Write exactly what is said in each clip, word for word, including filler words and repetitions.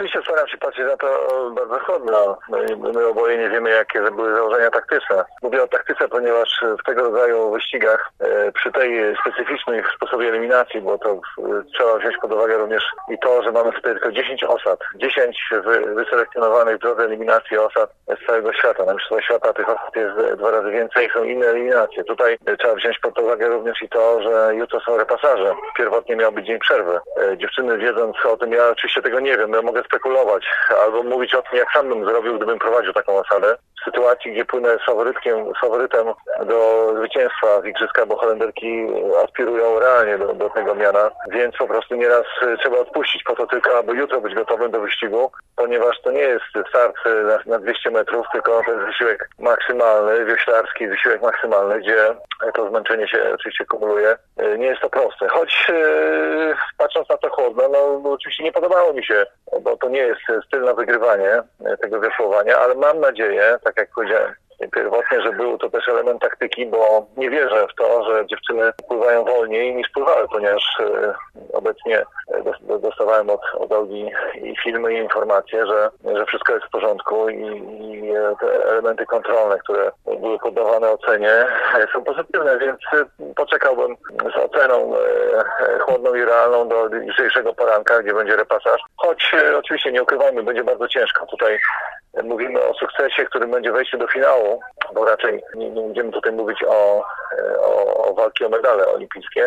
oczywiście staram się patrzeć na to bardzo chłodno. My, my oboje nie wiemy, jakie były założenia taktyczne. Mówię o taktyce, ponieważ w tego rodzaju wyścigach przy tej specyficznej sposobie eliminacji, bo to trzeba wziąć pod uwagę również i to, że mamy tutaj tylko dziesięć osad. dziesięć wy, wyselekcjonowanych w drodze eliminacji osad z całego świata. Na Mistrzostwach Świata tych osad jest dwa razy więcej, są inne eliminacje. Tutaj trzeba wziąć pod uwagę również i to, że jutro są repasaże. Pierwotnie miał być dzień przerwy. Dziewczyny, wiedząc o tym, ja oczywiście tego nie wiem, ja mogę spekulować albo mówić o tym, jak sam bym zrobił, gdybym prowadził taką osadę. W sytuacji, gdzie płynę z faworytkiem, z faworytem do zwycięstwa w igrzyskach, bo Holenderki aspirują realnie do, do tego miana, więc po prostu nieraz trzeba odpuścić po to tylko, aby jutro być gotowym do wyścigu, ponieważ to nie jest start na, na dwieście metrów, tylko to jest wysiłek maksymalny, wioślarski wysiłek maksymalny, gdzie to zmęczenie się oczywiście kumuluje. Nie jest to proste, choć yy, patrząc na to chłodno, no oczywiście nie podobało mi się, bo to nie jest styl na wygrywanie tego wiosłowania, ale mam nadzieję, tak jak powiedziałem pierwotnie, że był to też element taktyki, bo nie wierzę w to, że dziewczyny pływają wolniej niż pływały, ponieważ e, obecnie do, dostawałem od, od Olgi i filmy i informacje, że, że wszystko jest w porządku i, i te elementy kontrolne, które były poddawane ocenie, są pozytywne, więc poczekałbym z oceną e, chłodną i realną do jutrzejszego poranka, gdzie będzie repasaż. Choć e, oczywiście nie ukrywajmy, będzie bardzo ciężko. Tutaj mówimy o sukcesie, którym będzie wejście do finału, bo raczej nie, nie będziemy tutaj mówić o, o, o walki o medale olimpijskie,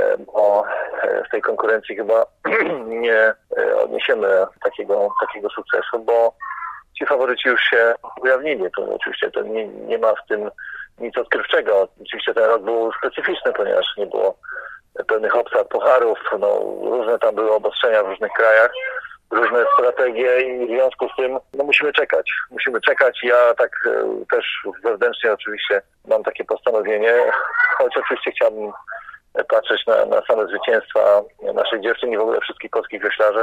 bo w tej konkurencji chyba nie odniesiemy takiego, takiego sukcesu, bo ci faworyci już się ujawnili. To oczywiście to nie, nie ma w tym nic odkrywczego. Oczywiście ten rok był specyficzny, ponieważ nie było pewnych obsad pucharów, no, różne tam były obostrzenia w różnych krajach, różne strategie i w związku z tym no musimy czekać. Musimy czekać. Ja tak e, też wewnętrznie oczywiście mam takie postanowienie, choć oczywiście chciałbym patrzeć na, na same zwycięstwa naszych dziewczyn i w ogóle wszystkich polskich wioślarzy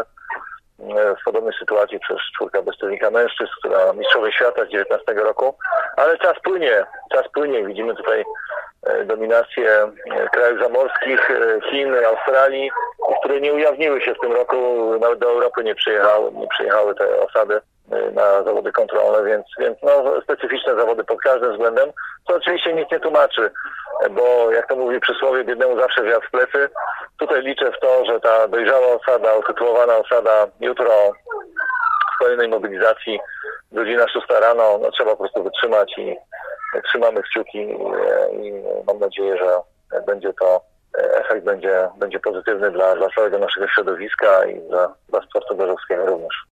w podobnej sytuacji przez czwórka bezstylnika mężczyzn, która mistrzowie świata z dziewiętnastego roku, ale czas płynie, czas płynie. Widzimy tutaj dominację krajów zamorskich, Chin, Australii, które nie ujawniły się w tym roku, nawet do Europy nie przyjechały, nie przyjechały te osady na zawody kontrolne, więc, więc no, specyficzne zawody pod każdym względem, co oczywiście nic nie tłumaczy, bo jak to mówi przysłowie, biednemu zawsze wiatr w plecy. Tutaj liczę w to, że ta dojrzała osada, utytułowana osada jutro w kolejnej mobilizacji, godzina szósta rano, no, trzeba po prostu wytrzymać i trzymamy kciuki i, i mam nadzieję, że będzie to, efekt będzie, będzie pozytywny dla, dla całego naszego środowiska i dla, dla sportu gorzowskiego również.